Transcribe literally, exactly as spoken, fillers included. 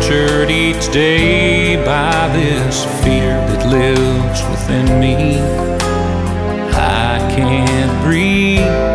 tortured each day by this fear that lives within me. I can't breathe